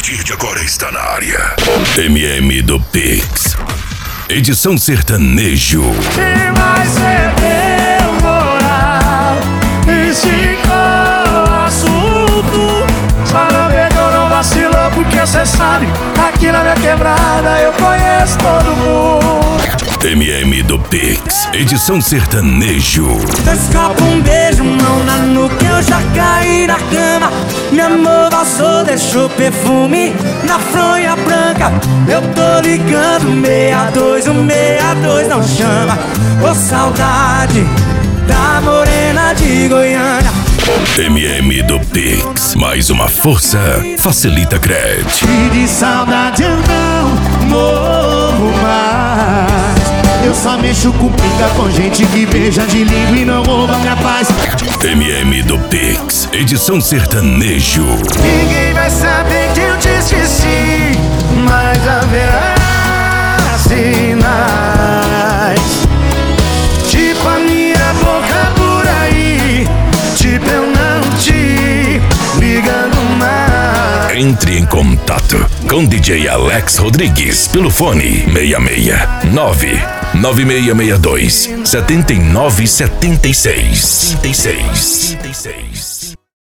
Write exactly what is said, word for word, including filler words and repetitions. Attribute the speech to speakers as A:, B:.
A: partir de agora está na área. M M do Pix. Edição sertanejo.
B: E vai ser teu moral. Esticou o assunto. Só não pegou, não vacilou, porque cê sabe, aqui na minha quebrada eu conheço todo mundo.
A: M M do Pix. Edição sertanejo.
B: Dois copos, um beijo, mão na nuca, eu já caí na cama. Meu amor vazou, deixou perfume na fronha branca. Eu tô ligando, meia dois, o meia dois não chama. Ô saudade da morena de Goiânia.
A: M M do Pix. Mais uma força. Facilita Cred.
B: E de saudade eu não morro mais. Eu só mexo com pinga com gente que beija de língua e não rouba minha paz.
A: M M do Pix. Edição sertanejo.
B: Ninguém vai saber que eu te esqueci, mas haverá sinais. Tipo a minha boca por aí, tipo eu não te ligando mais.
A: Entre em contato com D J Alex Rodrigues pelo fone seis seis nove nove seis seis dois sete nove sete seis.